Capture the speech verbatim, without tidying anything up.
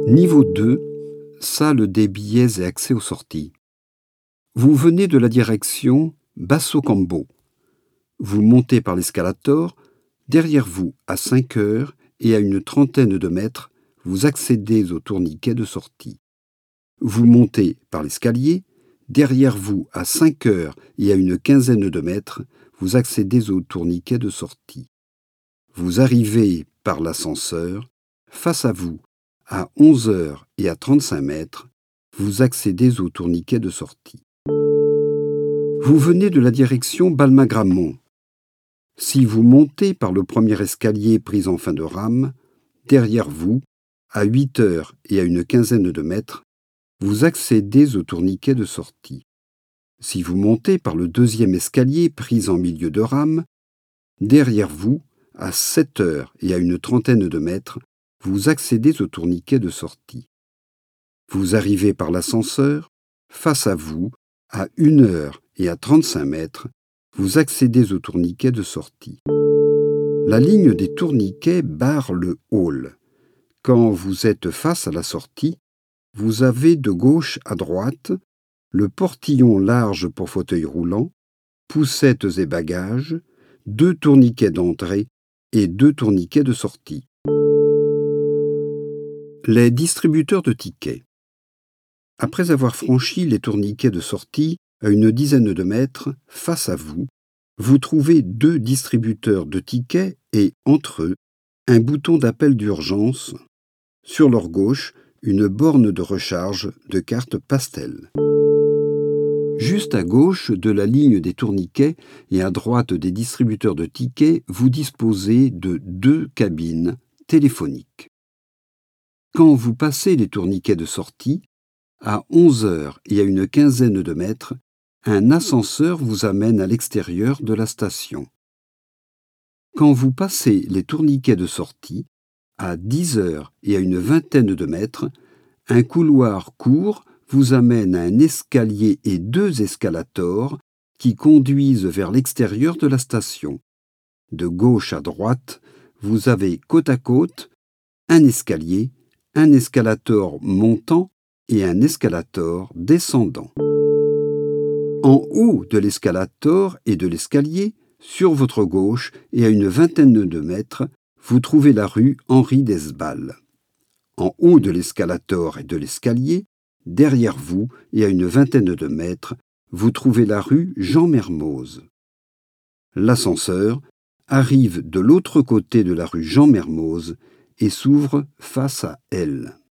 Niveau deux, salle des billets et accès aux sorties. Vous venez de la direction Basso Cambo. Vous montez par l'escalator. Derrière vous, à cinq heures et à une trentaine de mètres, vous accédez au tourniquet de sortie. Vous montez par l'escalier. Derrière vous, à cinq heures et à une quinzaine de mètres, vous accédez au tourniquet de sortie. Vous arrivez par l'ascenseur. Face à vous, à onze heures et à trente-cinq mètres, vous accédez au tourniquet de sortie. Vous venez de la direction Balma-Grammont. Si vous montez par le premier escalier pris en fin de rame, derrière vous, à huit heures et à une quinzaine de mètres, vous accédez au tourniquet de sortie. Si vous montez par le deuxième escalier pris en milieu de rame, derrière vous, à sept heures et à une trentaine de mètres, vous accédez au tourniquet de sortie. Vous arrivez par l'ascenseur. Face à vous, à une heure et à trente-cinq mètres, vous accédez au tourniquet de sortie. La ligne des tourniquets barre le hall. Quand vous êtes face à la sortie, vous avez de gauche à droite le portillon large pour fauteuil roulant, poussettes et bagages, deux tourniquets d'entrée et deux tourniquets de sortie. Les distributeurs de tickets. Après avoir franchi les tourniquets de sortie à une dizaine de mètres, face à vous, vous trouvez deux distributeurs de tickets et, entre eux, un bouton d'appel d'urgence. Sur leur gauche, une borne de recharge de cartes pastel. Juste à gauche de la ligne des tourniquets et à droite des distributeurs de tickets, vous disposez de deux cabines téléphoniques. Quand vous passez les tourniquets de sortie, à onze heures et à une quinzaine de mètres, un ascenseur vous amène à l'extérieur de la station. Quand vous passez les tourniquets de sortie, à dix heures et à une vingtaine de mètres, un couloir court vous amène à un escalier et deux escalators qui conduisent vers l'extérieur de la station. De gauche à droite, vous avez côte à côte un escalier, un escalator montant et un escalator descendant. En haut de l'escalator et de l'escalier, sur votre gauche et à une vingtaine de mètres, vous trouvez la rue Henri d'Esbal. En haut de l'escalator et de l'escalier, derrière vous et à une vingtaine de mètres, vous trouvez la rue Jean-Mermoz. L'ascenseur arrive de l'autre côté de la rue Jean-Mermoz et s'ouvre face à elle.